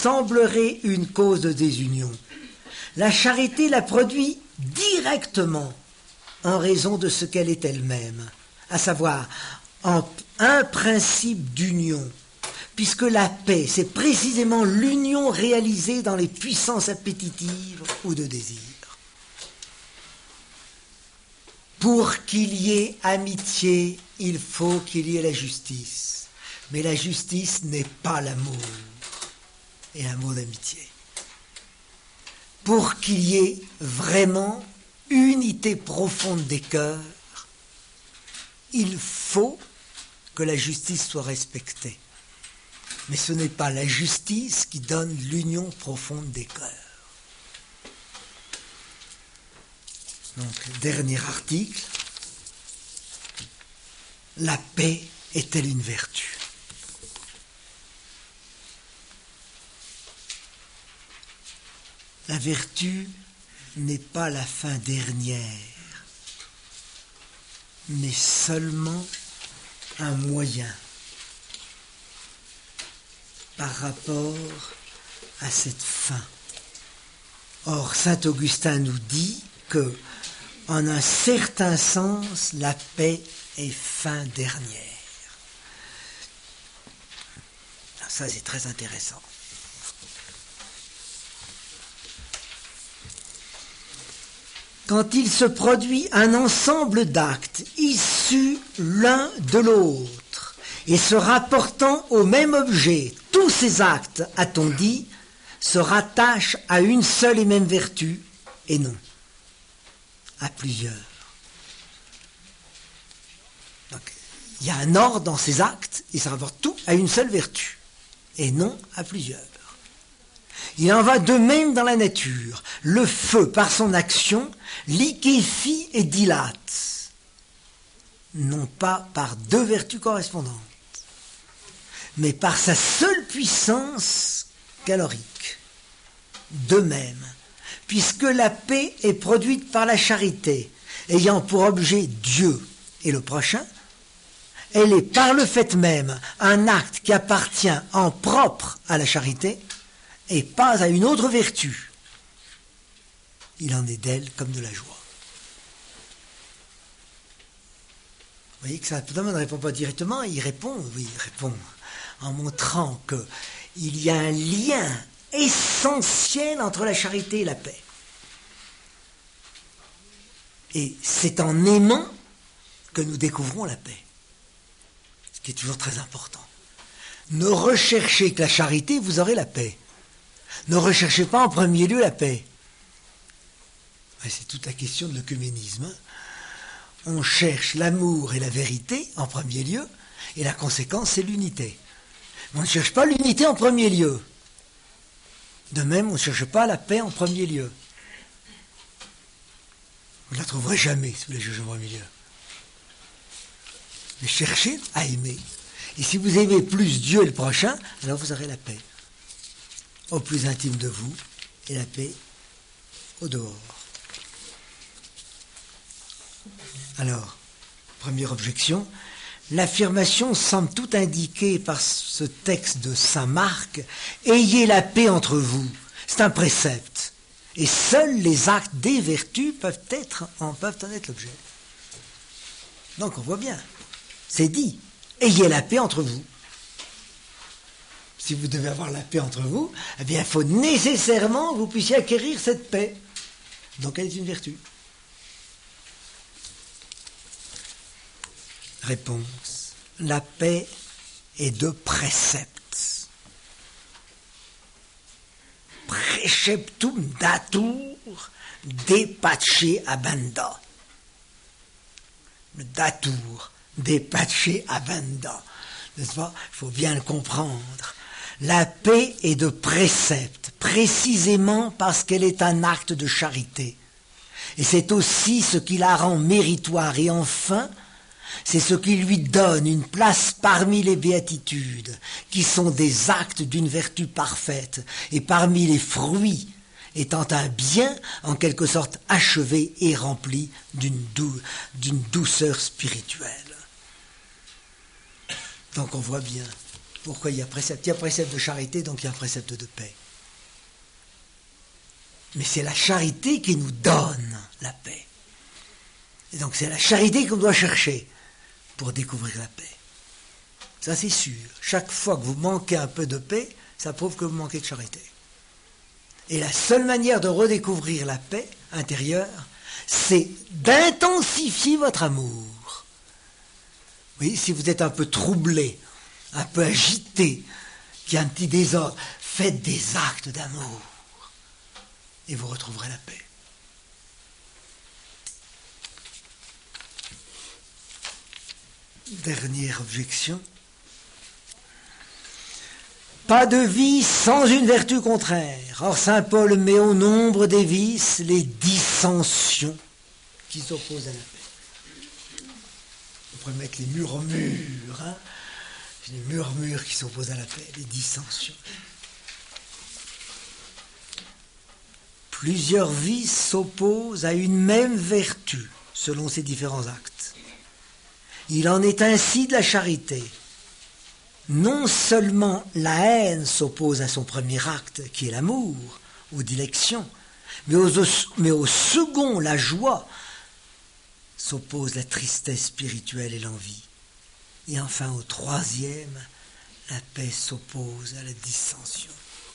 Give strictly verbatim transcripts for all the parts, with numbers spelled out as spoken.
semblerait une cause de désunion. La charité la produit directement en raison de ce qu'elle est elle-même, à savoir en un principe d'union, puisque la paix, c'est précisément l'union réalisée dans les puissances appétitives ou de désir. Pour qu'il y ait amitié, il faut qu'il y ait la justice. Mais la justice n'est pas l'amour et l'amour d'amitié. Pour qu'il y ait vraiment unité profonde des cœurs, il faut que la justice soit respectée. Mais ce n'est pas la justice qui donne l'union profonde des cœurs. Donc, dernier article. La paix est-elle une vertu ? La vertu n'est pas la fin dernière, mais seulement un moyen par rapport à cette fin. Or, saint Augustin nous dit que, en un certain sens, la paix est fin dernière. Alors ça, c'est très intéressant. Quand il se produit un ensemble d'actes issus l'un de l'autre et se rapportant au même objet, tous ces actes, a-t-on dit, se rattachent à une seule et même vertu, et non à plusieurs. Donc, il y a un ordre dans ces actes, et ça rapporte tout à une seule vertu, et non à plusieurs. Il en va de même dans la nature. Le feu, par son action, liquéfie et dilate, non pas par deux vertus correspondantes, mais par sa seule puissance calorique. De même, puisque la paix est produite par la charité, ayant pour objet Dieu et le prochain, elle est par le fait même un acte qui appartient en propre à la charité et pas à une autre vertu. Il en est d'elle comme de la joie. Vous voyez que ça ne répond pas directement, il répond, oui, il répond en montrant qu'il y a un lien essentiel entre la charité et la paix. Et c'est en aimant que nous découvrons la paix, ce qui est toujours très important. Ne recherchez que la charité, vous aurez la paix. Ne recherchez pas en premier lieu la paix. C'est toute la question de l'œcuménisme. On cherche l'amour et la vérité en premier lieu, et la conséquence, c'est l'unité. Mais on ne cherche pas l'unité en premier lieu. De même, on ne cherche pas la paix en premier lieu. Vous ne la trouverez jamais si vous la cherchez en premier lieu. Mais cherchez à aimer. Et si vous aimez plus Dieu et le prochain, alors vous aurez la paix au plus intime de vous et la paix au dehors. Alors, première objection, l'affirmation semble tout indiquer par ce texte de saint Marc, « Ayez la paix entre vous ». C'est un précepte. Et seuls les actes des vertus peuvent, être, en, peuvent en être l'objet. Donc on voit bien, c'est dit, « Ayez la paix entre vous ». Si vous devez avoir la paix entre vous, eh bien il faut nécessairement que vous puissiez acquérir cette paix. Donc elle est une vertu. Réponse. La paix est de préceptes. Preceptum datur de pace abanda. Le datur de pace abanda. N'est-ce pas? Il faut bien le comprendre. La paix est de préceptes, précisément parce qu'elle est un acte de charité. Et c'est aussi ce qui la rend méritoire. Et enfin, c'est ce qui lui donne une place parmi les béatitudes, qui sont des actes d'une vertu parfaite, et parmi les fruits étant un bien en quelque sorte achevé et rempli d'une dou- d'une douceur spirituelle. Donc on voit bien Pourquoi il y a précepte? Il y a précepte de charité, donc il y a un précepte de paix. Mais c'est la charité qui nous donne la paix. Et donc c'est la charité qu'on doit chercher pour découvrir la paix. Ça c'est sûr. Chaque fois que vous manquez un peu de paix, ça prouve que vous manquez de charité. Et la seule manière de redécouvrir la paix intérieure, c'est d'intensifier votre amour. Oui, si vous êtes un peu troublé, un peu agité, qu'il y a un petit désordre, faites des actes d'amour et vous retrouverez la paix. Dernière objection. Pas de vice sans une vertu contraire. Or, saint Paul met au nombre des vices les dissensions qui s'opposent à la paix. On pourrait mettre les murmures, hein, les murmures qui s'opposent à la paix, les dissensions. Plusieurs vices s'opposent à une même vertu selon ses différents actes. Il en est ainsi de la charité. Non seulement la haine s'oppose à son premier acte, qui est l'amour, ou dilection, mais, aux, mais au second, la joie, s'oppose la tristesse spirituelle et l'envie. Et enfin, au troisième, la paix s'oppose à la dissension.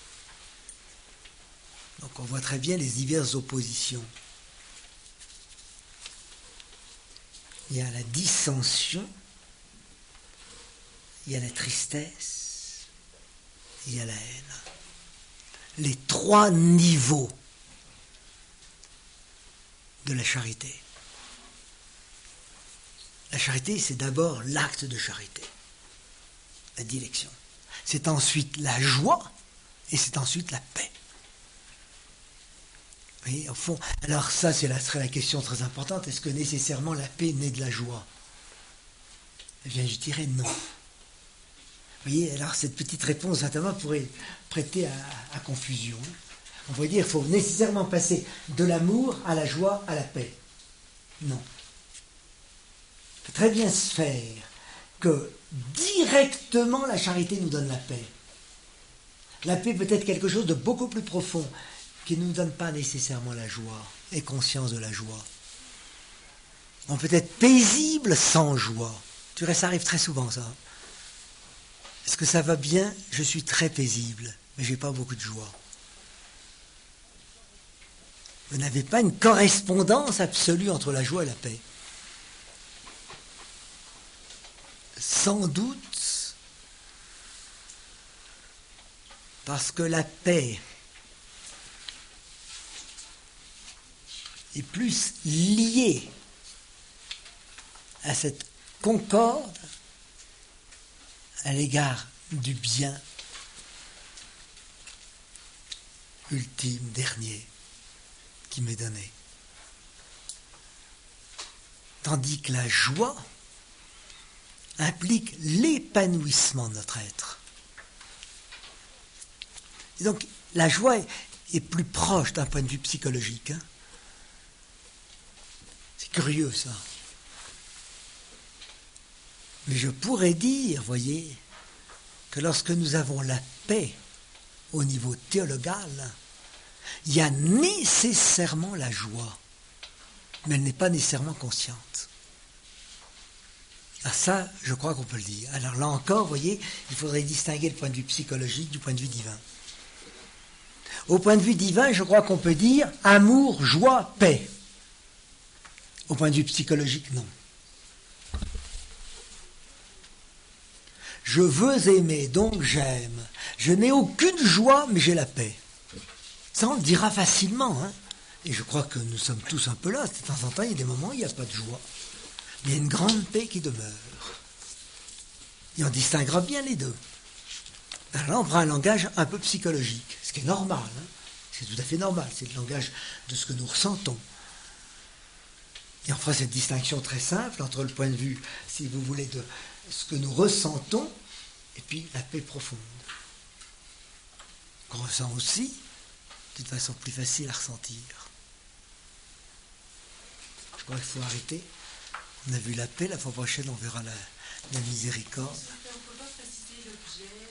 Donc on voit très bien les diverses oppositions. Il y a la dissension, il y a la tristesse, il y a la haine. Les trois niveaux de la charité. La charité, c'est d'abord l'acte de charité, la dilection. C'est ensuite la joie et c'est ensuite la paix. Vous voyez, au fond, alors ça, c'est la, serait la question très importante. Est-ce que nécessairement la paix naît de la joie? Eh bien, je dirais non. Vous voyez, alors cette petite réponse, notamment, pourrait prêter à, à confusion. On pourrait dire qu'il faut nécessairement passer de l'amour à la joie, à la paix. Non. Il peut très bien se faire que directement la charité nous donne la paix. La paix peut être quelque chose de beaucoup plus profond, qui ne nous donne pas nécessairement la joie et conscience de la joie. On peut être paisible sans joie. Tu vois, ça arrive très souvent, ça. Est-ce que ça va bien? Je suis très paisible, mais je n'ai pas beaucoup de joie. Vous n'avez pas une correspondance absolue entre la joie et la paix. Sans doute, parce que la paix est plus liée à cette concorde à l'égard du bien ultime, dernier, qui m'est donné. Tandis que la joie implique l'épanouissement de notre être. Et donc, la joie est, est plus proche d'un point de vue psychologique. Hein. C'est curieux, ça. Mais je pourrais dire, voyez, que lorsque nous avons la paix au niveau théologal, il y a nécessairement la joie, mais elle n'est pas nécessairement consciente. Ah, ça, je crois qu'on peut le dire. Alors là encore, vous voyez, il faudrait distinguer le point de vue psychologique du point de vue divin. Au point de vue divin, je crois qu'on peut dire amour, joie, paix. Au point de vue psychologique, non. Je veux aimer, donc j'aime. Je n'ai aucune joie, mais j'ai la paix. Ça, on le dira facilement. Hein. Et je crois que nous sommes tous un peu là. De temps en temps, il y a des moments où il n'y a pas de joie. Mais il y a une grande paix qui demeure. Et on distinguera bien les deux. Alors là, on prend un langage un peu psychologique, ce qui est normal. Hein. C'est tout à fait normal. C'est le langage de ce que nous ressentons. Et on fera cette distinction très simple entre le point de vue, si vous voulez, de ce que nous ressentons et puis la paix profonde. Qu'on ressent aussi d'une façon plus facile à ressentir. Je crois qu'il faut arrêter. On a vu la paix, la fois prochaine on verra la, la miséricorde. On ne peut pas préciser l'objet.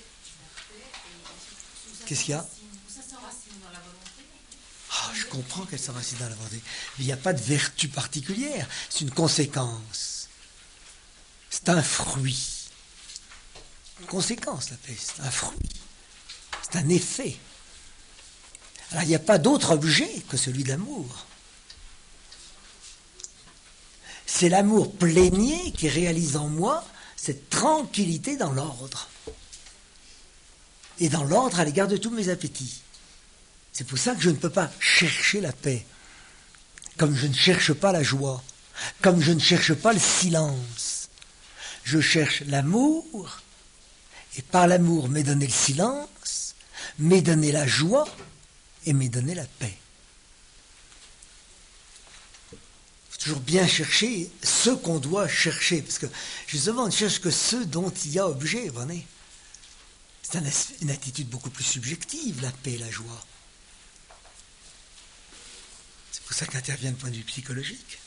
Qu'est-ce qu'il y a? Ah, je comprends qu'elle s'enracine dans la volonté. Mais il n'y a pas de vertu particulière. C'est une conséquence. C'est un fruit. Une conséquence, la paix. C'est un fruit. C'est un effet. Alors, il n'y a pas d'autre objet que celui de l'amour. C'est l'amour plénier qui réalise en moi cette tranquillité dans l'ordre. Et dans l'ordre à l'égard de tous mes appétits. C'est pour ça que je ne peux pas chercher la paix. Comme je ne cherche pas la joie. Comme je ne cherche pas le silence. Je cherche l'amour. Et par l'amour, m'est donné le silence, m'est donné la joie et m'est donné la paix. Il faut toujours bien chercher ce qu'on doit chercher. Parce que justement, on ne cherche que ce dont il y a objet. Vous voyez ? C'est une attitude beaucoup plus subjective, la paix et la joie. C'est pour ça qu'intervient le point de vue psychologique.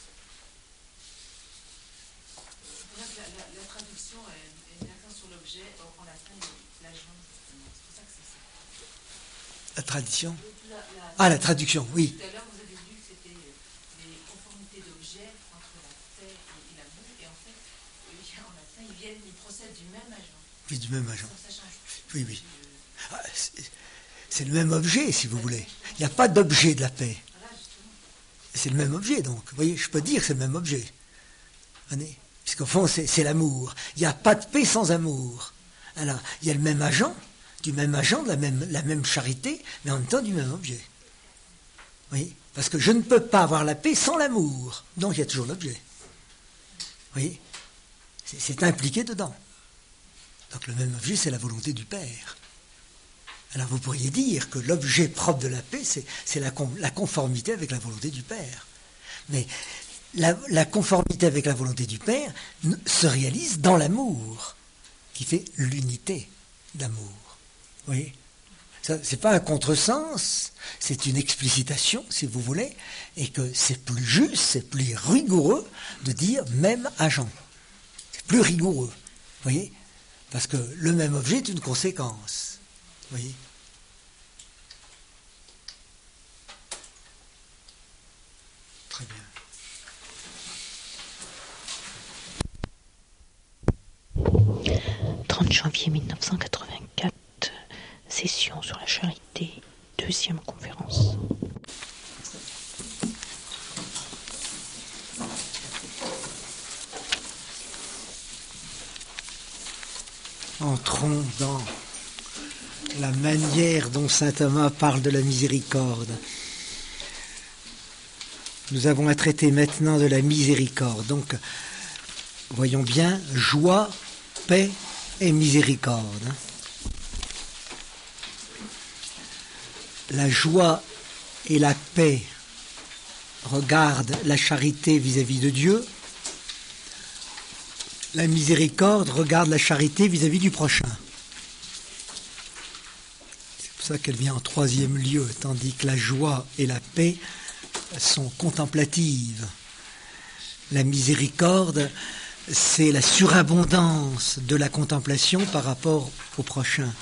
La, la, la traduction est, est l'accent sur l'objet, en latin, l'agent, justement. C'est pour ça que c'est ça. La tradition la, la, Ah, la traduction, oui. Tout à l'heure, vous avez dit que c'était des conformités d'objets entre la paix et, et l'amour, et en fait, en latin, ils viennent, ils procèdent du même agent. Oui, du même agent. Ça, ça change. Oui, oui. Ah, c'est, c'est le même objet, si vous voulez. Il n'y a pas d'objet de la paix. C'est le même objet, donc. Vous voyez, je peux dire que c'est le même objet. Vous voyez ? Puisqu'au fond, c'est, c'est l'amour. Il n'y a pas de paix sans amour. Alors, il y a le même agent, du même agent, de la même, la même charité, mais en même temps du même objet. Vous voyez ? Parce que je ne peux pas avoir la paix sans l'amour. Donc, il y a toujours l'objet. Vous voyez ? C'est, c'est impliqué dedans. Donc, le même objet, c'est la volonté du Père. Alors, vous pourriez dire que l'objet propre de la paix, c'est, c'est la, la conformité avec la volonté du Père. Mais la, la conformité avec la volonté du Père se réalise dans l'amour, qui fait l'unité d'amour. Vous voyez ? Ça, c'est pas un contresens, c'est une explicitation, si vous voulez, et que c'est plus juste, c'est plus rigoureux de dire même agent. C'est plus rigoureux. Vous voyez ? Parce que le même objet est une conséquence. Vous voyez ? Très bien. trente janvier mille neuf cent quatre-vingt-quatre, session sur la charité, deuxième conférence. Entrons dans la manière dont saint Thomas parle de la miséricorde. Nous avons à traiter maintenant de la miséricorde. Donc, voyons bien, joie, paix et miséricorde. La joie et la paix regardent la charité vis-à-vis de Dieu. La miséricorde regarde la charité vis-à-vis du prochain. C'est pour ça qu'elle vient en troisième lieu, tandis que la joie et la paix sont contemplatives. La miséricorde, c'est la surabondance de la contemplation par rapport au prochain.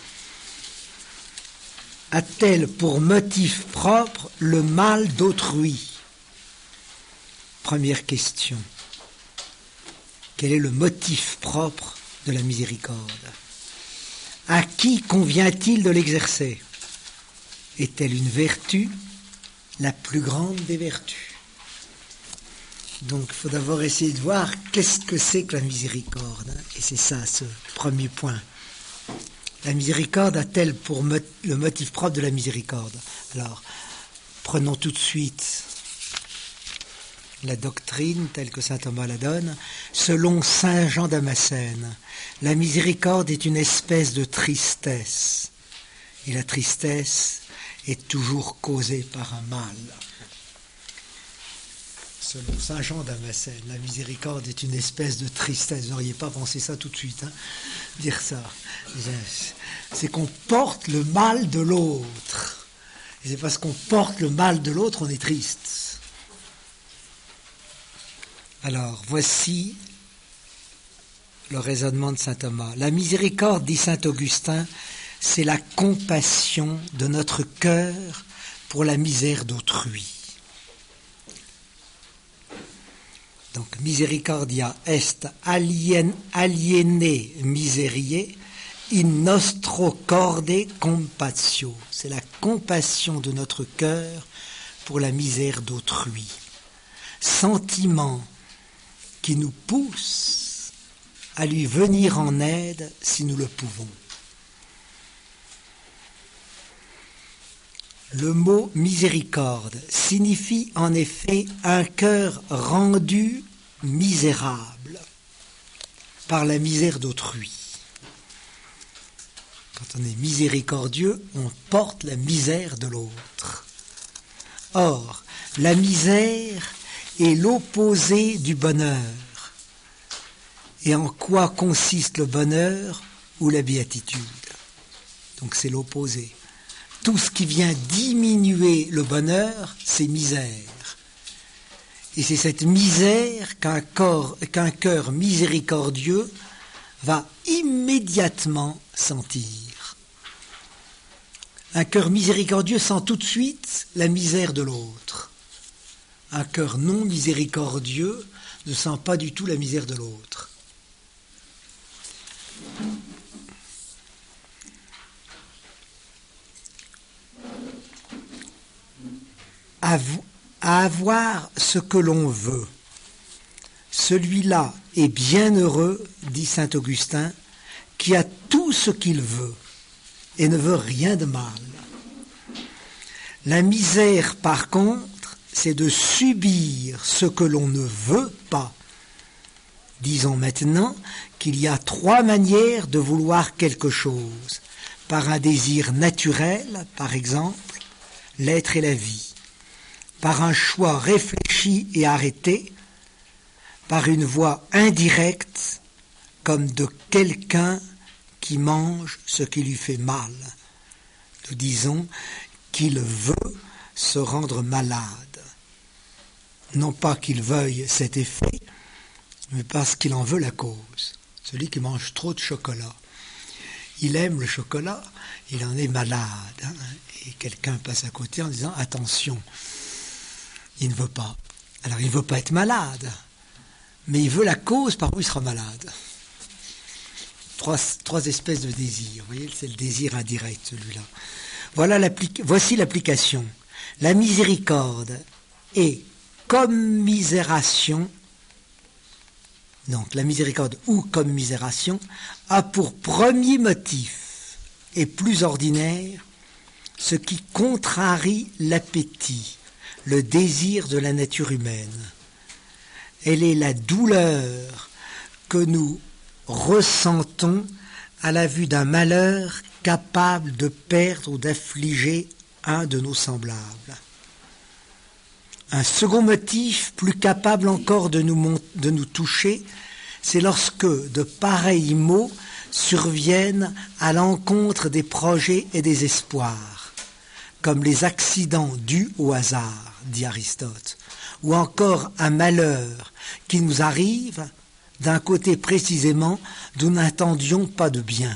A-t-elle pour motif propre le mal d'autrui ? Première question. Quel est le motif propre de la miséricorde ? À qui convient-il de l'exercer ? Est-elle une vertu, la plus grande des vertus ? Donc, il faut d'abord essayer de voir qu'est-ce que c'est que la miséricorde. Et c'est ça, ce premier point. La miséricorde a-t-elle pour mot- le motif propre de la miséricorde ? Alors, prenons tout de suite la doctrine telle que saint Thomas la donne. Selon saint Jean Damascène, la miséricorde est une espèce de tristesse. Et la tristesse est toujours causée par un mal. Selon saint Jean Damascène, la miséricorde est une espèce de tristesse. Vous n'auriez pas pensé ça tout de suite, hein, dire ça. C'est qu'on porte le mal de l'autre. Et c'est parce qu'on porte le mal de l'autre, on est triste. Alors, voici le raisonnement de saint Thomas. La miséricorde, dit saint Augustin, c'est la compassion de notre cœur pour la misère d'autrui. Donc, misericordia est alien, aliene miseriae in nostro corde compatio. C'est la compassion de notre cœur pour la misère d'autrui. Sentiment qui nous pousse à lui venir en aide si nous le pouvons. Le mot miséricorde signifie en effet un cœur rendu misérable par la misère d'autrui. Quand on est miséricordieux, on porte la misère de l'autre. Or, la misère est l'opposé du bonheur. Et en quoi consiste le bonheur ou la béatitude? Donc c'est l'opposé. Tout ce qui vient diminuer le bonheur, c'est misère. Et c'est cette misère qu'un corps, qu'un cœur miséricordieux va immédiatement sentir. Un cœur miséricordieux sent tout de suite la misère de l'autre. Un cœur non miséricordieux ne sent pas du tout la misère de l'autre. À avoir ce que l'on veut. Celui-là est bienheureux, dit saint Augustin, qui a tout ce qu'il veut et ne veut rien de mal. La misère, par contre, c'est de subir ce que l'on ne veut pas. Disons maintenant qu'il y a trois manières de vouloir quelque chose. Par un désir naturel, par exemple, l'être et la vie. Par un choix réfléchi et arrêté, par une voie indirecte, comme de quelqu'un qui mange ce qui lui fait mal. Nous disons qu'il veut se rendre malade. Non pas qu'il veuille cet effet, mais parce qu'il en veut la cause. Celui qui mange trop de chocolat. Il aime le chocolat, il en est malade. Hein, et quelqu'un passe à côté en disant « Attention !» Il ne veut pas. Alors, il ne veut pas être malade, mais il veut la cause par où il sera malade. Trois, trois espèces de désirs. Vous voyez, c'est le désir indirect, celui-là. Voilà l'appli- voici l'application. La miséricorde et commisération, donc la miséricorde ou commisération, a pour premier motif et plus ordinaire ce qui contrarie l'appétit, le désir de la nature humaine. Elle est la douleur que nous ressentons à la vue d'un malheur capable de perdre ou d'affliger un de nos semblables. Un second motif, plus capable encore de nous, de nous toucher, c'est lorsque de pareils maux surviennent à l'encontre des projets et des espoirs, comme les accidents dus au hasard, dit Aristote, ou encore un malheur qui nous arrive d'un côté précisément d'où nous n'attendions pas de bien.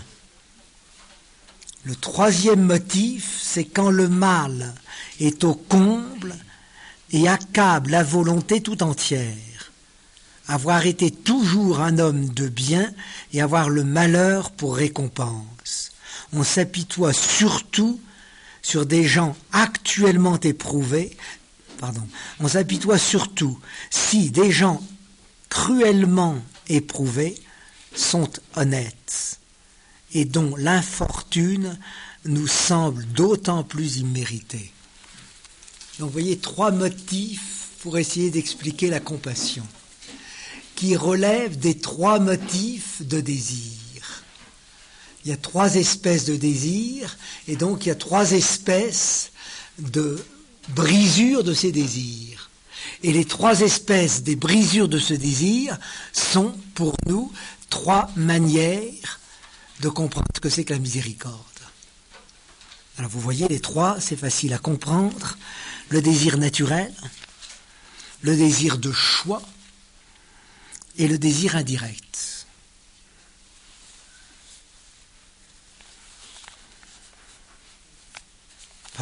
Le troisième motif, c'est quand le mal est au comble et accable la volonté tout entière. Avoir été toujours un homme de bien et avoir le malheur pour récompense. On s'apitoie surtout sur des gens actuellement éprouvés, pardon, on s'apitoie surtout si des gens cruellement éprouvés sont honnêtes et dont l'infortune nous semble d'autant plus imméritée. Donc vous voyez trois motifs pour essayer d'expliquer la compassion, qui relèvent des trois motifs de désir. Il y a trois espèces de désir, et donc il y a trois espèces de brisures de ces désirs. Et les trois espèces des brisures de ce désir sont pour nous trois manières de comprendre ce que c'est que la miséricorde. Alors vous voyez, les trois, c'est facile à comprendre. Le désir naturel, le désir de choix et le désir indirect.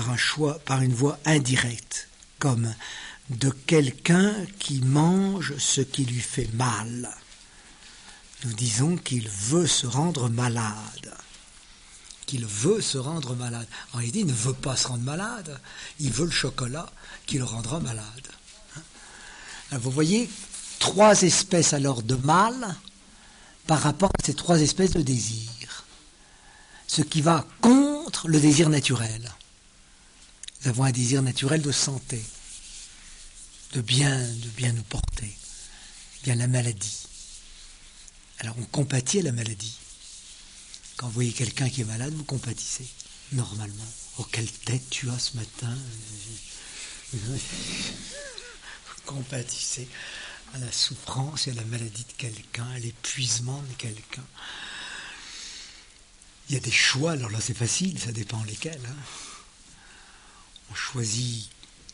par un choix, par une voie indirecte, comme de quelqu'un qui mange ce qui lui fait mal. Nous disons qu'il veut se rendre malade. Qu'il veut se rendre malade. En réalité, il ne veut pas se rendre malade. Il veut le chocolat qui le rendra malade. Alors, vous voyez, trois espèces alors de mal par rapport à ces trois espèces de désir. Ce qui va contre le désir naturel. Nous avons un désir naturel de santé, de bien, de bien nous porter. Bien la maladie. Alors on compatit à la maladie. Quand vous voyez quelqu'un qui est malade, vous compatissez, normalement. Oh, quelle tête tu as ce matin. Vous compatissez à la souffrance et à la maladie de quelqu'un, à l'épuisement de quelqu'un. Il y a des choix, alors là c'est facile, ça dépend lesquels. Hein. On choisit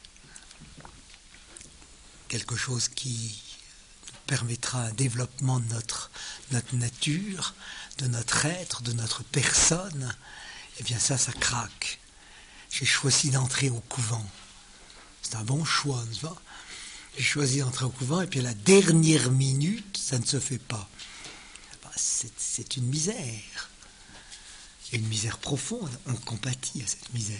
quelque chose qui permettra un développement de notre, notre nature, de notre être, de notre personne. Eh bien ça, ça craque. J'ai choisi d'entrer au couvent. C'est un bon choix, n'est-ce pas ? J'ai choisi d'entrer au couvent et puis à la dernière minute, ça ne se fait pas. C'est, c'est une misère. Et une misère profonde. On compatit à cette misère.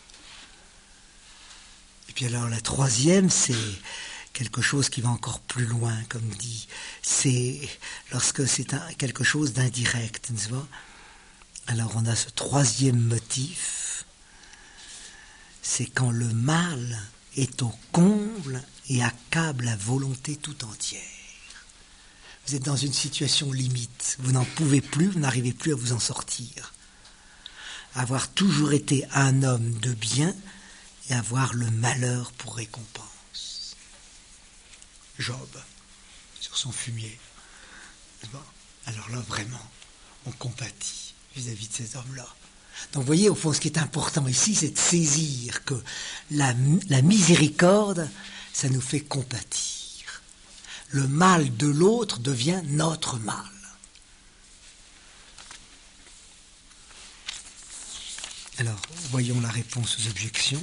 Et puis alors la troisième, c'est quelque chose qui va encore plus loin, comme dit. C'est lorsque c'est un, quelque chose d'indirect, n'est-ce pas ? Alors on a ce troisième motif, c'est quand le mal est au comble et accable la volonté tout entière. Vous êtes dans une situation limite, vous n'en pouvez plus, vous n'arrivez plus à vous en sortir. Avoir toujours été un homme de bien et avoir le malheur pour récompense. Job, sur son fumier. Alors là, vraiment, on compatit vis-à-vis de ces hommes-là. Donc vous voyez, au fond, ce qui est important ici, c'est de saisir que la, la miséricorde, ça nous fait compatir. Le mal de l'autre devient notre mal. Alors, voyons la réponse aux objections.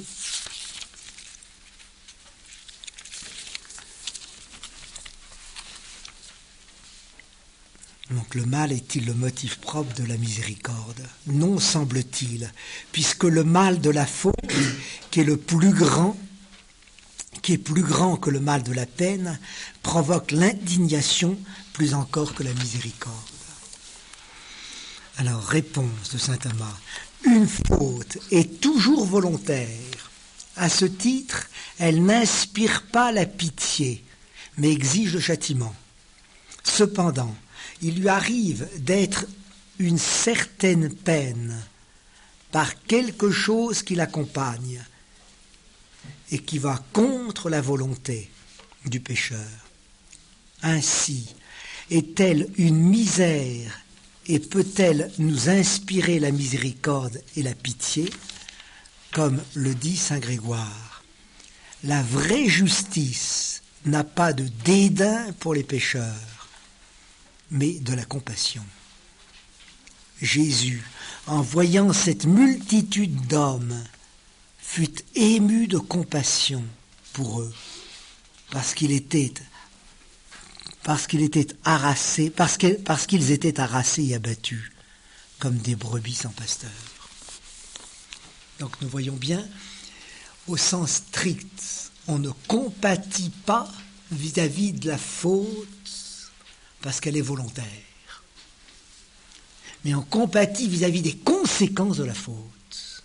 Donc le mal est-il le motif propre de la miséricorde ? Non, semble-t-il, puisque le mal de la faute, qui est le plus grand, qui est plus grand que le mal de la peine, provoque l'indignation plus encore que la miséricorde. Alors, réponse de saint Thomas. Une faute est toujours volontaire. À ce titre, elle n'inspire pas la pitié, mais exige le châtiment. Cependant, il lui arrive d'être une certaine peine par quelque chose qui l'accompagne et qui va contre la volonté du pécheur. Ainsi, est-elle une misère et peut-elle nous inspirer la miséricorde et la pitié, comme le dit saint Grégoire. La vraie justice n'a pas de dédain pour les pécheurs, mais de la compassion. Jésus, en voyant cette multitude d'hommes, fut ému de compassion pour eux, parce qu'il était parce qu'il était harassé, parce, que, parce qu'ils étaient harassés et abattus, comme des brebis sans pasteur. Donc nous voyons bien, au sens strict, on ne compatit pas vis-à-vis de la faute, parce qu'elle est volontaire. Mais on compatit vis-à-vis des conséquences de la faute.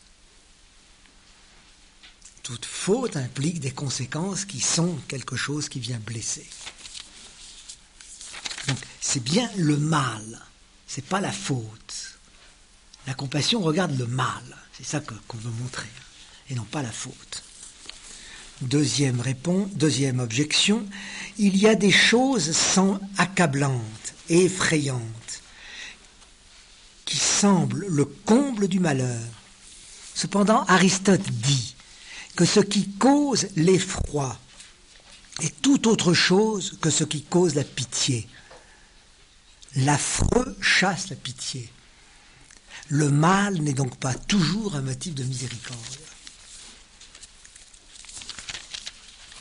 Toute faute implique des conséquences qui sont quelque chose qui vient blesser. Donc, c'est bien le mal, c'est pas la faute. La compassion regarde le mal, c'est ça que, qu'on veut montrer, et non pas la faute. Deuxième réponse, deuxième objection, il y a des choses sans accablantes et effrayantes, qui semblent le comble du malheur. Cependant, Aristote dit que ce qui cause l'effroi est tout autre chose que ce qui cause la pitié. L'affreux chasse la pitié. Le mal n'est donc pas toujours un motif de miséricorde.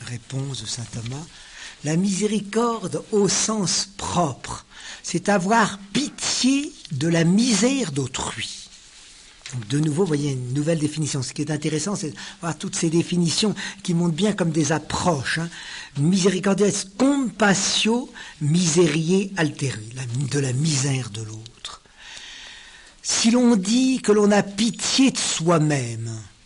Réponse de saint Thomas. La miséricorde au sens propre, c'est avoir pitié de la misère d'autrui. Donc de nouveau, vous voyez une nouvelle définition. Ce qui est intéressant, c'est de voir toutes ces définitions qui montrent bien comme des approches. Hein. Misericordia compassio miseriae alteri, la, de la misère de l'autre. Si l'on dit que l'on a pitié de soi-même,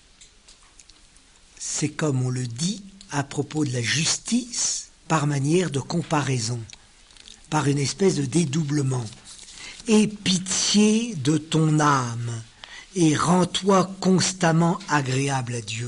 c'est comme on le dit à propos de la justice par manière de comparaison, par une espèce de dédoublement. Aie pitié de ton âme et rends-toi constamment agréable à Dieu.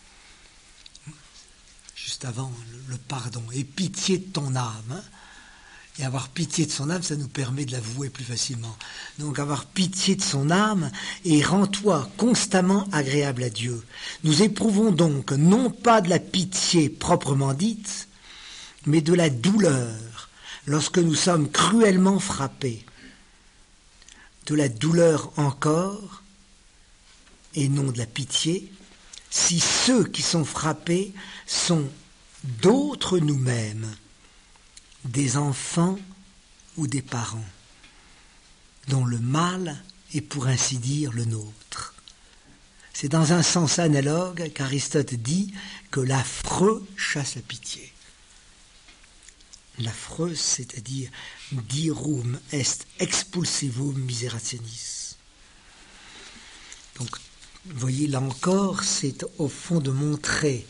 Juste avant, le, le pardon. Aie pitié de ton âme. Hein. Et avoir pitié de son âme, ça nous permet de l'avouer plus facilement. Donc avoir pitié de son âme et rends-toi constamment agréable à Dieu. Nous éprouvons donc non pas de la pitié proprement dite, mais de la douleur lorsque nous sommes cruellement frappés. De la douleur encore, et non de la pitié, si ceux qui sont frappés sont d'autres nous-mêmes, des enfants ou des parents, dont le mal est pour ainsi dire le nôtre. C'est dans un sens analogue qu'Aristote dit que l'affreux chasse la pitié. L'affreux, c'est-à-dire dirum est expulsivum miserationis. Donc, vous voyez, là encore, c'est au fond de montrer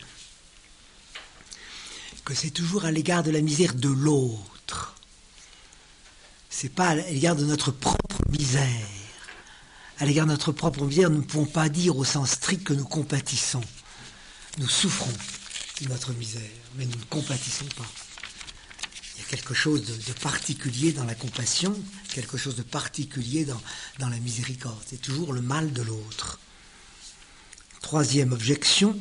que c'est toujours à l'égard de la misère de l'autre. C'est pas à l'égard de notre propre misère. À l'égard de notre propre misère, nous ne pouvons pas dire au sens strict que nous compatissons. Nous souffrons de notre misère, mais nous ne compatissons pas. Il y a quelque chose de, de particulier dans la compassion, quelque chose de particulier dans, dans la miséricorde. C'est toujours le mal de l'autre. Troisième objection,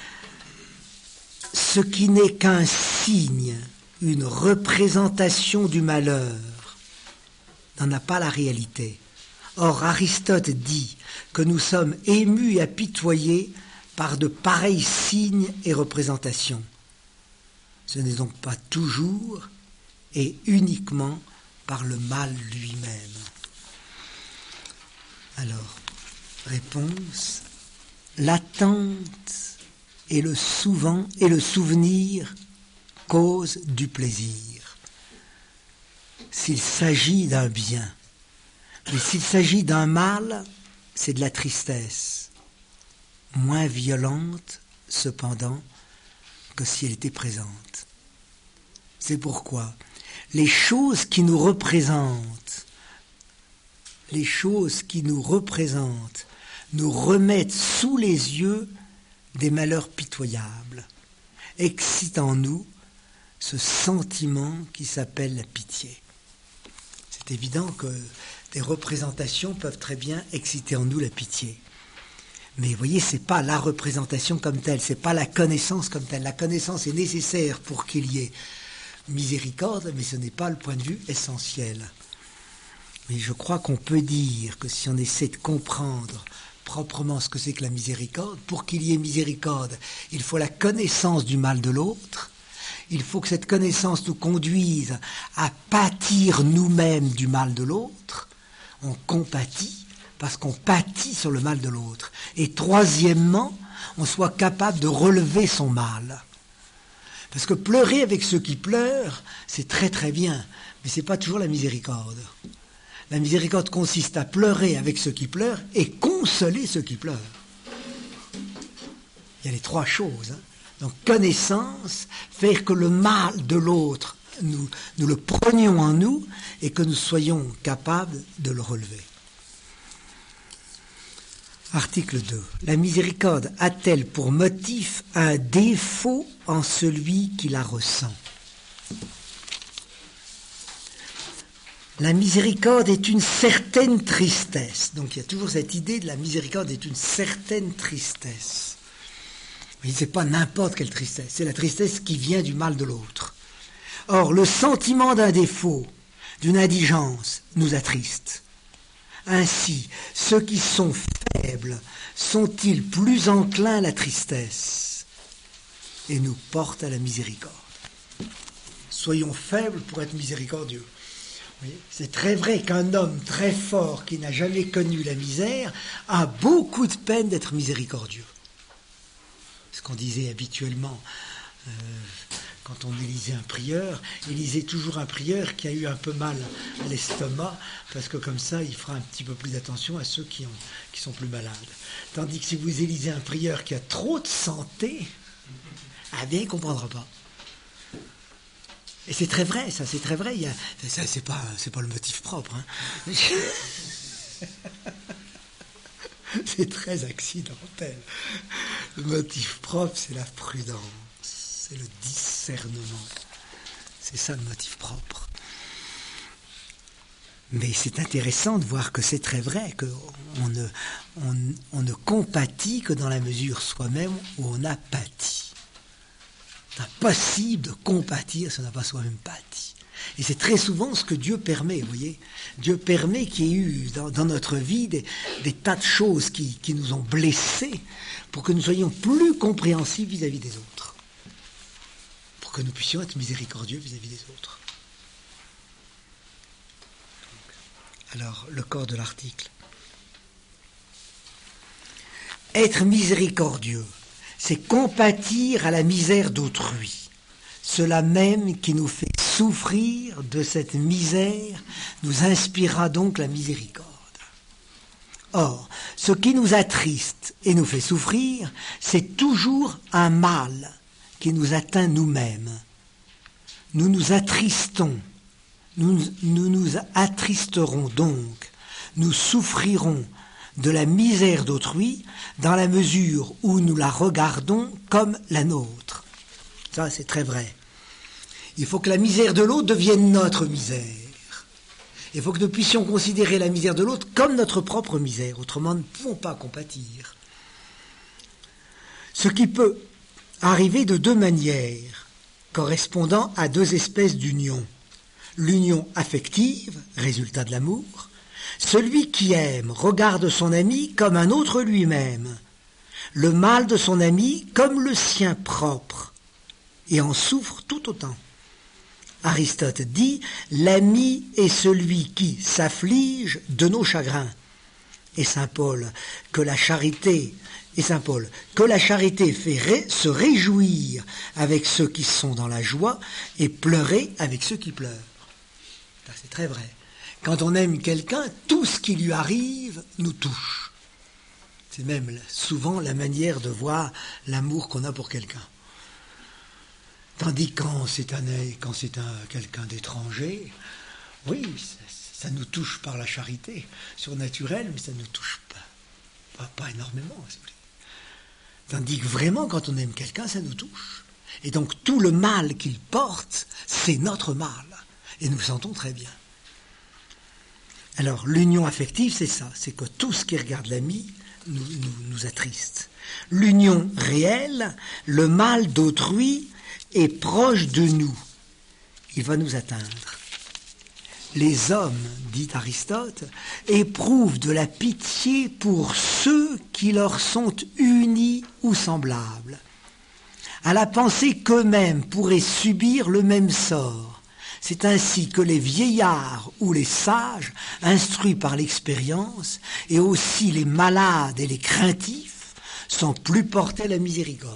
ce qui n'est qu'un signe, une représentation du malheur, n'en a pas la réalité. Or, Aristote dit que nous sommes émus et apitoyés par de pareils signes et représentations. Ce n'est donc pas toujours et uniquement par le mal lui-même. Alors, réponse, l'attente et le souvent et le souvenir cause du plaisir. S'il s'agit d'un bien, mais s'il s'agit d'un mal, c'est de la tristesse, moins violente cependant que si elle était présente. C'est pourquoi les choses qui nous représentent, les choses qui nous représentent, nous remettent sous les yeux des malheurs pitoyables, excitent en nous ce sentiment qui s'appelle la pitié. C'est évident que des représentations peuvent très bien exciter en nous la pitié. Mais vous voyez, ce n'est pas la représentation comme telle, ce n'est pas la connaissance comme telle. La connaissance est nécessaire pour qu'il y ait miséricorde, mais ce n'est pas le point de vue essentiel. Mais je crois qu'on peut dire que si on essaie de comprendre proprement ce que c'est que la miséricorde, pour qu'il y ait miséricorde, il faut la connaissance du mal de l'autre, il faut que cette connaissance nous conduise à pâtir nous-mêmes du mal de l'autre. On compatit parce qu'on pâtit sur le mal de l'autre. Et troisièmement, on soit capable de relever son mal. Parce que pleurer avec ceux qui pleurent, c'est très très bien, mais ce n'est pas toujours la miséricorde. La miséricorde consiste à pleurer avec ceux qui pleurent et consoler ceux qui pleurent. Il y a les trois choses. Hein. Donc connaissance, faire que le mal de l'autre, nous, nous le prenions en nous et que nous soyons capables de le relever. Article deux. La miséricorde a-t-elle pour motif un défaut en celui qui la ressent ? La miséricorde est une certaine tristesse. Donc il y a toujours cette idée de la miséricorde est une certaine tristesse. Mais ce n'est pas n'importe quelle tristesse, c'est la tristesse qui vient du mal de l'autre. Or, le sentiment d'un défaut, d'une indigence, nous attriste. Ainsi, ceux qui sont faibles sont-ils plus enclins à la tristesse ? et nous porte à la miséricorde. Soyons faibles pour être miséricordieux. Oui, c'est très vrai qu'un homme très fort qui n'a jamais connu la misère a beaucoup de peine d'être miséricordieux. Ce qu'on disait habituellement euh, quand on élisait un prieur, élisez toujours un prieur qui a eu un peu mal à l'estomac, parce que comme ça, il fera un petit peu plus d'attention à ceux qui, ont, qui sont plus malades. Tandis que si vous élisez un prieur qui a trop de santé, ah bien, il ne comprendra pas. Et c'est très vrai, ça, c'est très vrai. Il y a, ça, c'est pas, c'est pas le motif propre. Hein. C'est très accidentel. Le motif propre, c'est la prudence, c'est le discernement. C'est ça le motif propre. Mais c'est intéressant de voir que c'est très vrai, qu'on ne, on, on ne compatit que dans la mesure soi-même où on a pâti. C'est impossible de compatir si on n'a pas soi-même pâti. Et c'est très souvent ce que Dieu permet, vous voyez. Dieu permet qu'il y ait eu dans, dans notre vie des, des tas de choses qui, qui nous ont blessés pour que nous soyons plus compréhensifs vis-à-vis des autres. Pour que nous puissions être miséricordieux vis-à-vis des autres. Alors, le corps de l'article. Être miséricordieux, c'est compatir à la misère d'autrui. Cela même qui nous fait souffrir de cette misère nous inspirera donc la miséricorde. Or, ce qui nous attriste et nous fait souffrir, c'est toujours un mal qui nous atteint nous-mêmes. Nous nous attristons, nous, nous nous attristerons donc, nous souffrirons de la misère d'autrui dans la mesure où nous la regardons comme la nôtre. Ça, c'est très vrai. Il faut que la misère de l'autre devienne notre misère. Il faut que nous puissions considérer la misère de l'autre comme notre propre misère. Autrement, nous ne pouvons pas compatir. Ce qui peut arriver de deux manières, correspondant à deux espèces d'union. L'union affective, résultat de l'amour. Celui qui aime regarde son ami comme un autre lui-même. Le mal de son ami comme le sien propre. Et en souffre tout autant. Aristote dit « L'ami est celui qui s'afflige de nos chagrins ». Et saint Paul, que la charité, et saint Paul, que la charité fait ré, se réjouir avec ceux qui sont dans la joie et pleurer avec ceux qui pleurent. Ça, c'est très vrai. Quand on aime quelqu'un, tout ce qui lui arrive nous touche. C'est même souvent la manière de voir l'amour qu'on a pour quelqu'un. Tandis quand c'est un, quand c'est un, quelqu'un d'étranger, oui, ça, ça nous touche par la charité surnaturelle, mais ça ne nous touche pas, pas, pas énormément. Tandis que vraiment, quand on aime quelqu'un, ça nous touche. Et donc tout le mal qu'il porte, c'est notre mal. Et nous le sentons très bien. Alors, l'union affective, c'est ça. C'est que tout ce qui regarde l'ami nous, nous, nous attriste. L'union réelle, le mal d'autrui est proche de nous. Il va nous atteindre. Les hommes, dit Aristote, éprouvent de la pitié pour ceux qui leur sont unis ou semblables, à la pensée qu'eux-mêmes pourraient subir le même sort. C'est ainsi que les vieillards ou les sages, instruits par l'expérience, et aussi les malades et les craintifs, sont plus portés à la miséricorde.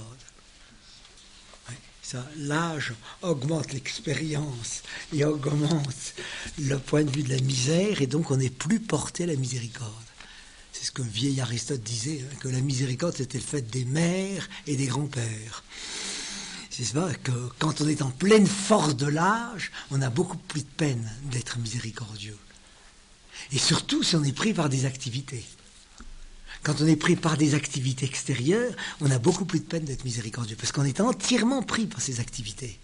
Oui, ça, l'âge augmente l'expérience et augmente le point de vue de la misère, et donc on n'est plus porté à la miséricorde. C'est ce que le vieil Aristote disait, hein, que la miséricorde c'était le fait des mères et des grands-pères. C'est vrai que quand on est en pleine force de l'âge, on a beaucoup plus de peine d'être miséricordieux. Et surtout si on est pris par des activités. Quand on est pris par des activités extérieures, on a beaucoup plus de peine d'être miséricordieux, parce qu'on est entièrement pris par ces activités.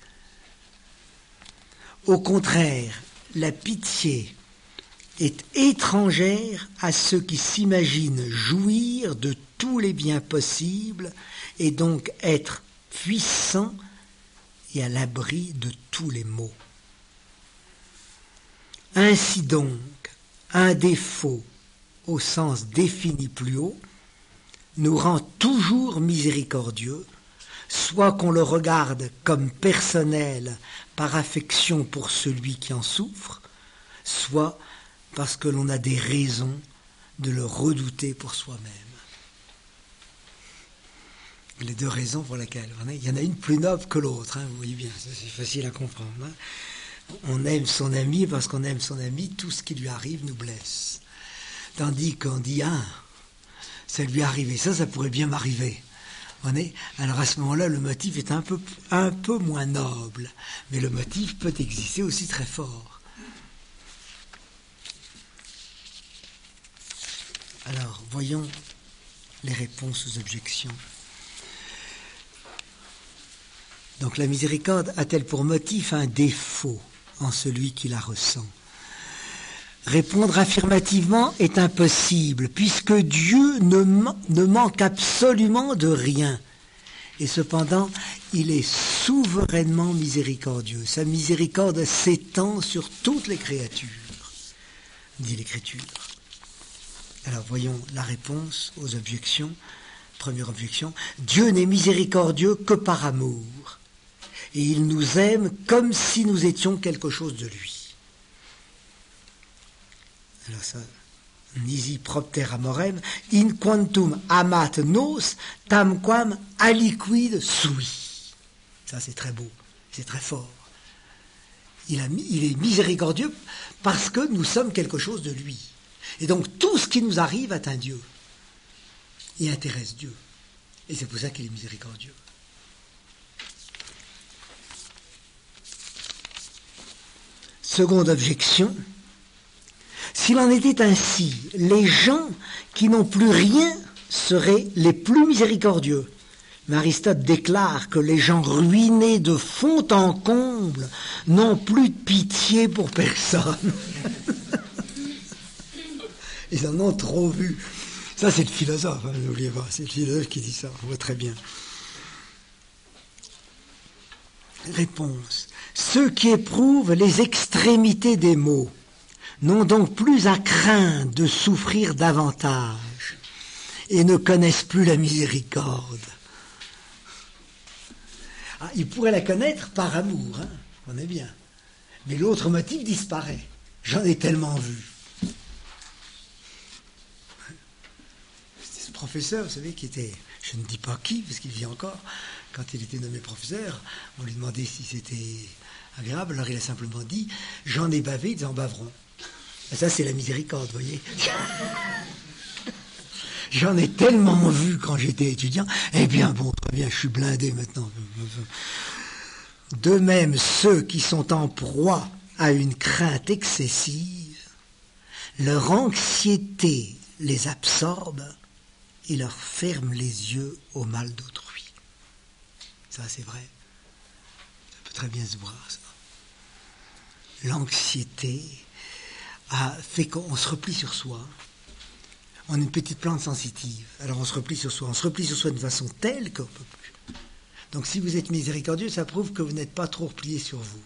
Au contraire, la pitié est étrangère à ceux qui s'imaginent jouir de tous les biens possibles et donc être puissant et à l'abri de tous les maux. Ainsi donc, un défaut, au sens défini plus haut, nous rend toujours miséricordieux, soit qu'on le regarde comme personnel par affection pour celui qui en souffre, soit parce que l'on a des raisons de le redouter pour soi-même. Les deux raisons pour lesquelles, il y en a une plus noble que l'autre, hein, vous voyez bien, ça, c'est facile à comprendre. Hein. On aime son ami parce qu'on aime son ami, tout ce qui lui arrive nous blesse. Tandis qu'on dit, ah, ça lui est arrivé, ça, ça pourrait bien m'arriver. Alors à ce moment-là, le motif est un peu, un peu moins noble, mais le motif peut exister aussi très fort. Alors, voyons les réponses aux objections. Donc la miséricorde a-t-elle pour motif un défaut en celui qui la ressent ? Répondre affirmativement est impossible, puisque Dieu ne, man- ne manque absolument de rien. Et cependant, il est souverainement miséricordieux. Sa miséricorde s'étend sur toutes les créatures, dit l'Écriture. Alors voyons la réponse aux objections. Première objection, Dieu n'est miséricordieux que par amour. Et il nous aime comme si nous étions quelque chose de lui. Alors ça, nisi propter amorem, in quantum amat nos, tamquam aliquid sui. Ça c'est très beau, c'est très fort. Il, a, il est miséricordieux parce que nous sommes quelque chose de lui. Et donc tout ce qui nous arrive atteint Dieu et intéresse Dieu. Et c'est pour ça qu'il est miséricordieux. Seconde objection, s'il en était ainsi, les gens qui n'ont plus rien seraient les plus miséricordieux. Mais Aristote déclare que les gens ruinés de fond en comble n'ont plus de pitié pour personne. Ils en ont trop vu. Ça, c'est le philosophe, hein, n'oubliez pas, c'est le philosophe qui dit ça, on voit très bien. Réponse. Ceux qui éprouvent les extrémités des maux n'ont donc plus à craindre de souffrir davantage et ne connaissent plus la miséricorde. Ah, ils pourraient la connaître par amour, hein, on est bien. Mais l'autre motif disparaît. J'en ai tellement vu. C'était ce professeur, vous savez, qui était, je ne dis pas qui, parce qu'il vit encore, quand il était nommé professeur, on lui demandait si c'était agréable, alors il a simplement dit « J'en ai bavé, ils en baveront ». Ça, c'est la miséricorde, vous voyez. J'en ai tellement vu quand j'étais étudiant, eh bien, bon, très bien, je suis blindé maintenant. De même, ceux qui sont en proie à une crainte excessive, leur anxiété les absorbe et leur ferme les yeux au mal d'autrui. Ça, c'est vrai. Ça peut très bien se voir, ça. L'anxiété a fait qu'on se replie sur soi. On est une petite plante sensitive. Alors on se replie sur soi. On se replie sur soi d'une façon telle qu'on ne peut plus. Donc si vous êtes miséricordieux, ça prouve que vous n'êtes pas trop replié sur vous.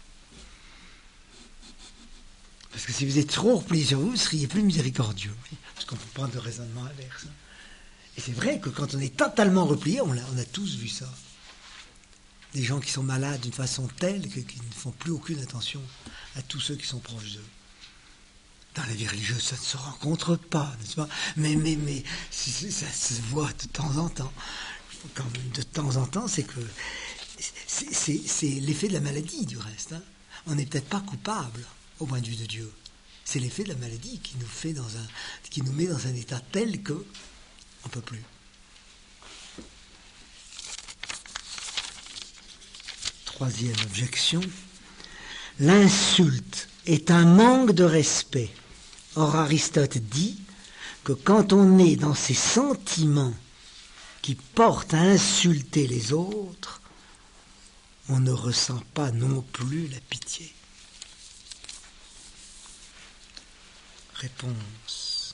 Parce que si vous êtes trop replié sur vous, vous ne seriez plus miséricordieux. Parce qu'on peut prendre le raisonnement inverse. Et c'est vrai que quand on est totalement replié, on a, on a tous vu ça. Des gens qui sont malades d'une façon telle que, qu'ils ne font plus aucune attention à tous ceux qui sont proches d'eux. Dans la vie religieuse, ça ne se rencontre pas, n'est-ce pas ? Mais, mais, mais ça se voit de temps en temps. Quand même, de temps en temps, c'est que c'est, c'est, c'est l'effet de la maladie, du reste. Hein. On n'est peut-être pas coupable au point de vue de Dieu. C'est l'effet de la maladie qui nous fait dans un, qui nous met dans un état tel que on ne peut plus. Troisième objection, l'insulte est un manque de respect. Or Aristote dit que quand on est dans ces sentiments qui portent à insulter les autres, on ne ressent pas non plus la pitié. Réponse.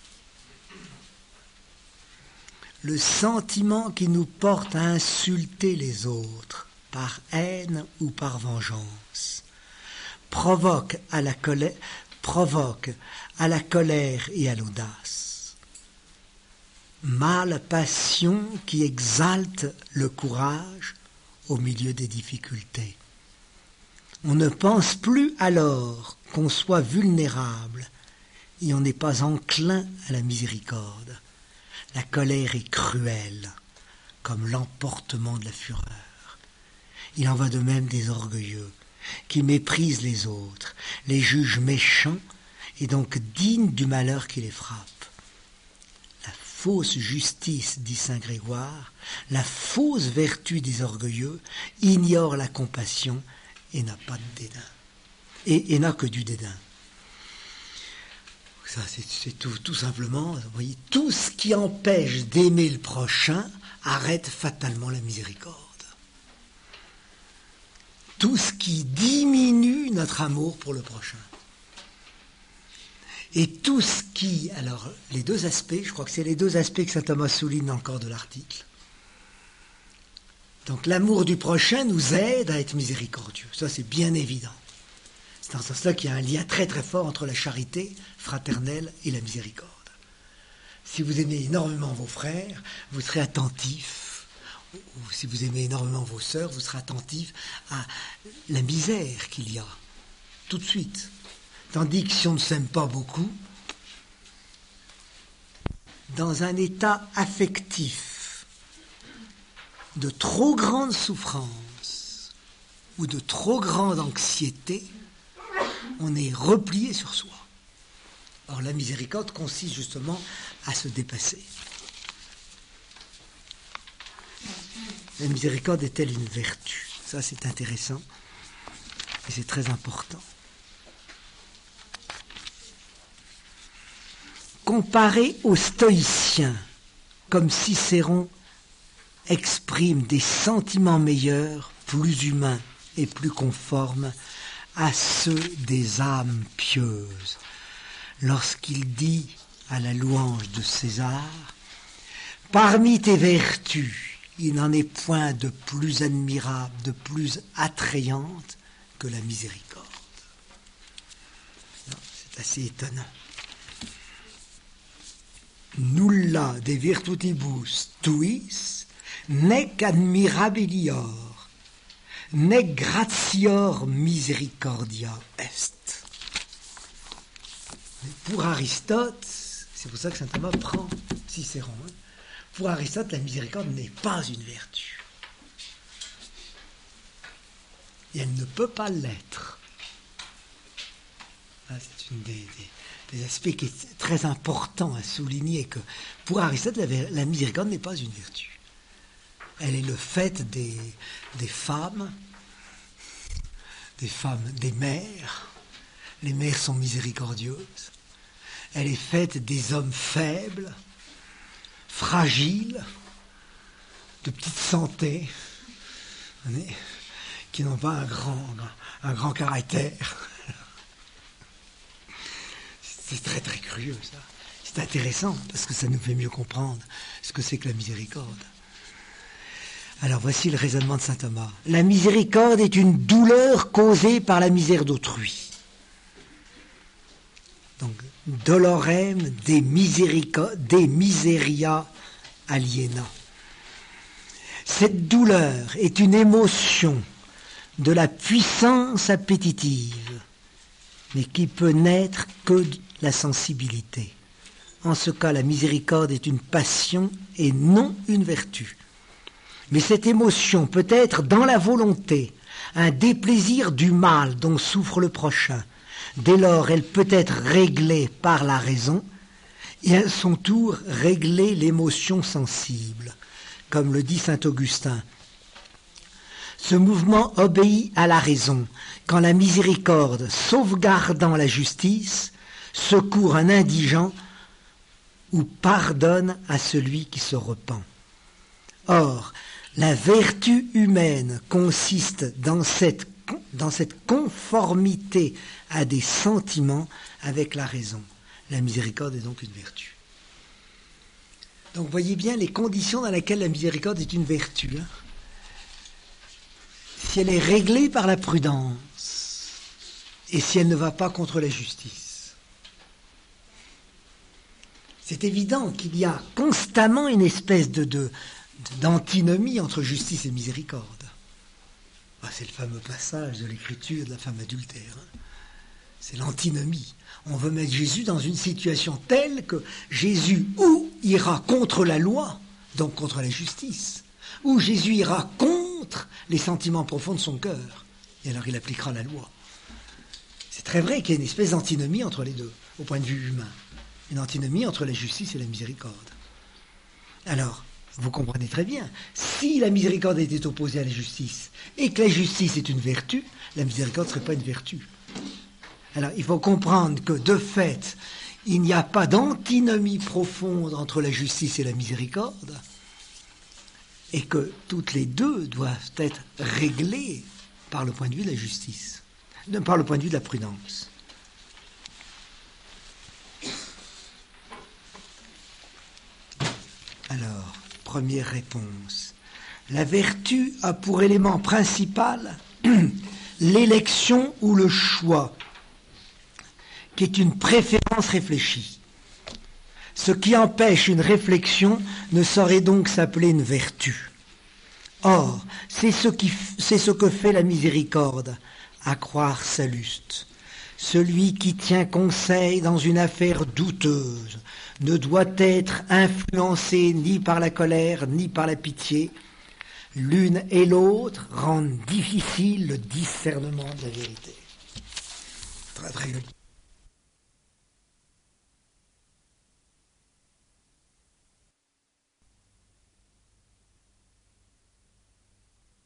Le sentiment qui nous porte à insulter les autres, par haine ou par vengeance, provoque à la colère, provoque à la colère et à l'audace. mâle passion qui exalte le courage au milieu des difficultés. On ne pense plus alors qu'on soit vulnérable et on n'est pas enclin à la miséricorde. La colère est cruelle, comme l'emportement de la fureur. Il en va de même des orgueilleux, qui méprisent les autres, les jugent méchants et donc dignes du malheur qui les frappe. La fausse justice, dit saint Grégoire, la fausse vertu des orgueilleux ignore la compassion et n'a pas de dédain. Et, et n'a que du dédain. Ça, c'est, c'est tout, tout simplement, vous voyez, tout ce qui empêche d'aimer le prochain arrête fatalement la miséricorde. Tout ce qui diminue notre amour pour le prochain. Et tout ce qui, alors, les deux aspects, je crois que c'est les deux aspects que saint Thomas souligne dans le corps de l'article. Donc l'amour du prochain nous aide à être miséricordieux, ça c'est bien évident. C'est dans ce sens-là qu'il y a un lien très très fort entre la charité fraternelle et la miséricorde. Si vous aimez énormément vos frères, vous serez attentif, ou si vous aimez énormément vos sœurs, vous serez attentif à la misère qu'il y a, tout de suite. Tandis que si on ne s'aime pas beaucoup, dans un état affectif de trop grande souffrance ou de trop grande anxiété, on est replié sur soi. Or, la miséricorde consiste justement à se dépasser. La miséricorde est-elle une vertu? Ça, c'est intéressant et c'est très important. Comparé aux stoïciens, comme Cicéron exprime des sentiments meilleurs, plus humains et plus conformes à ceux des âmes pieuses. Lorsqu'il dit à la louange de César, « Parmi tes vertus, il n'en est point de plus admirable, de plus attrayante que la miséricorde. » C'est assez étonnant. Nulla de virtutibus tuis nec admirabilior, nec gratior misericordia est. Mais pour Aristote, c'est pour ça que saint Thomas prend Cicéron, hein, pour Aristote, la miséricorde n'est pas une vertu. Et elle ne peut pas l'être. Ah, c'est une des, des, des aspects qui est très important à souligner, que pour Aristote, la, la miséricorde n'est pas une vertu. Elle est le fait des, des femmes, des femmes, des mères. Les mères sont miséricordieuses. Elle est faite des hommes faibles, fragiles, de petite santé, qui n'ont pas un grand, un grand caractère. C'est très très curieux ça. C'est intéressant parce que ça nous fait mieux comprendre ce que c'est que la miséricorde. Alors voici le raisonnement de saint Thomas. La miséricorde est une douleur causée par la misère d'autrui. Donc, dolorem de, de miseria aliena. Cette douleur est une émotion de la puissance appétitive, mais qui peut naître que de la sensibilité. En ce cas, la miséricorde est une passion et non une vertu. Mais cette émotion peut être dans la volonté, un déplaisir du mal dont souffre le prochain. Dès lors, elle peut être réglée par la raison et à son tour régler l'émotion sensible, comme le dit saint Augustin. Ce mouvement obéit à la raison, quand la miséricorde, sauvegardant la justice, secourt un indigent ou pardonne à celui qui se repent. Or, la vertu humaine consiste dans cette, dans cette conformité à des sentiments avec la raison. La miséricorde est donc une vertu. Donc, voyez bien les conditions dans lesquelles la miséricorde est une vertu. Hein. Si elle est réglée par la prudence et si elle ne va pas contre la justice. c'est évident qu'il y a constamment une espèce de, de, d'antinomie entre justice et miséricorde. Ah, c'est le fameux passage de l'écriture de la femme adultère. Hein. C'est l'antinomie. On veut mettre Jésus dans une situation telle que Jésus ou ira contre la loi, donc contre la justice, ou Jésus ira contre les sentiments profonds de son cœur, et alors il appliquera la loi. C'est très vrai qu'il y a une espèce d'antinomie entre les deux, au point de vue humain. Une antinomie entre la justice et la miséricorde. Alors, vous comprenez très bien, si la miséricorde était opposée à la justice, et que la justice est une vertu, la miséricorde ne serait pas une vertu. Alors, il faut comprendre que, de fait, il n'y a pas d'antinomie profonde entre la justice et la miséricorde, et que toutes les deux doivent être réglées par le point de vue de la justice, par le point de vue de la prudence. Alors, première réponse. La vertu a pour élément principal l'élection ou le choix, qui est une préférence réfléchie. Ce qui empêche une réflexion ne saurait donc s'appeler une vertu. Or, c'est ce, qui, c'est ce que fait la miséricorde, à croire Salluste. Celui qui tient conseil dans une affaire douteuse ne doit être influencé ni par la colère ni par la pitié. L'une et l'autre rendent difficile le discernement de la vérité. Très très joli.